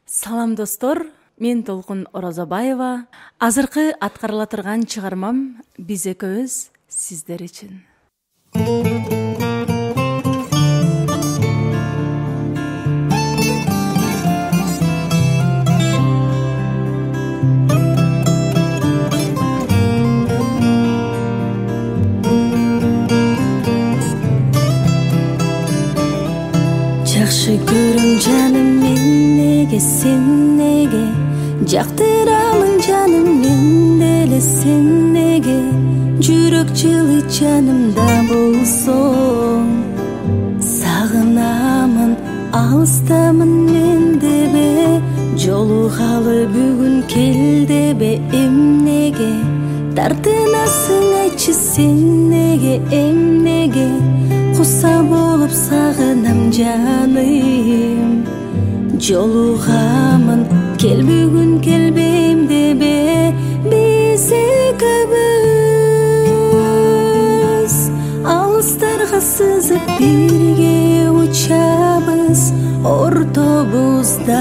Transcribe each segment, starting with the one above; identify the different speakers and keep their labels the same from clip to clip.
Speaker 1: Салам достор, мен Толкун Оразабаева. Азыркы аткарыла турган чыгармам биз экөөбүз сиздер үчүн. Жакшы көрөм жаным мен неге сен неге, жактырамын жаным мен деле сен неге, жүрөк жылы жанымда болсоң. Сагынамын алыстамын мен дебе, жолугалы бүгүн кел дебе эмнеге, тартынасың айтчы сен неге эмнеге, куса болуп сагынам жаным. Жолугамын кел бүгүн келбейм дебе, биз экөөбүз алыстарга сызып бирге учабыз ортобузда.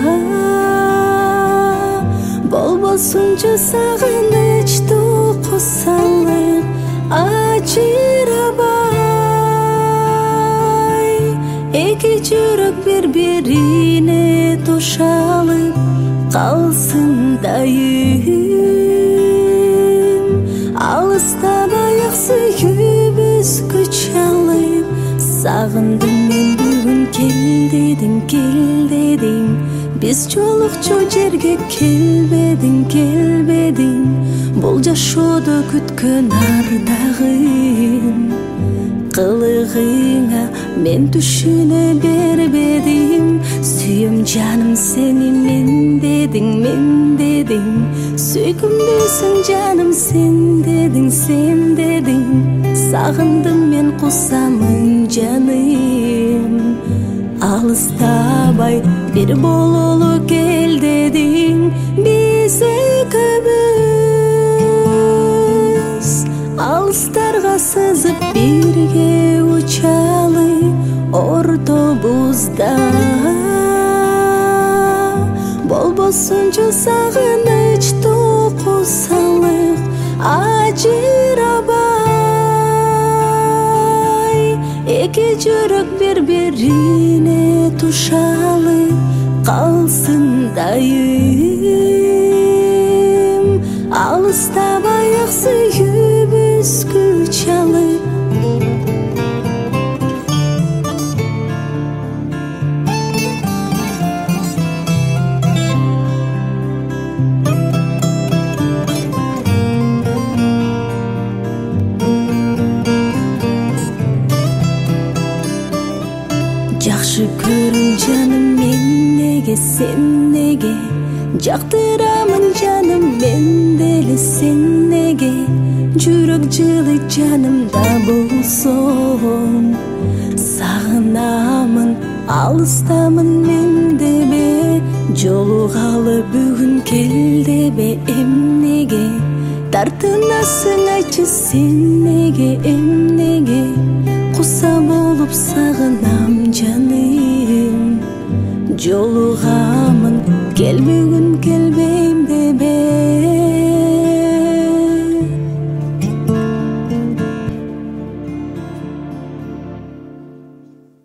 Speaker 1: Болбосунчу сагынычтуу кусалык ажырабай, эки жүрөк бири-бирине тушалып калсын дайым. Алыстабай ак сүйүүбүз күч алып, сагындым мен бүгүн кел дедиң, биз жолукчу жерге келбедиң, бул жашоодо күткөн ардагым. Кылыгыңа мен түшүнө бербедим, сүйөм жаным сени мен дедиң, сүйкүмдүүсүң жаным сен дедиң, сагындым мен кусамын жаным. Алыстабай бир бололу кел дедиң, биз экөөбүз алыстарга сызып бирге учалы ортобузда. Болбосунчу сагынычтуу кусалык ажырабай, эки жүрөк бири-бирине тушалып калсын дайым. Алыстабай ак сүйүүбүз күч алып, жакшы көрүм жаным мен неге сен неге, жактырамын жаным мен деле сен неге, жүрөк жылы жанымда болсоң. Сагынамын алыстамын мен дебе, жолугалы бүгүн кел дебе эмнеге, тартынасың айтчы сен неге эмнеге, куса болуп сагынам жаным. Жолугамын кел бүгүн кел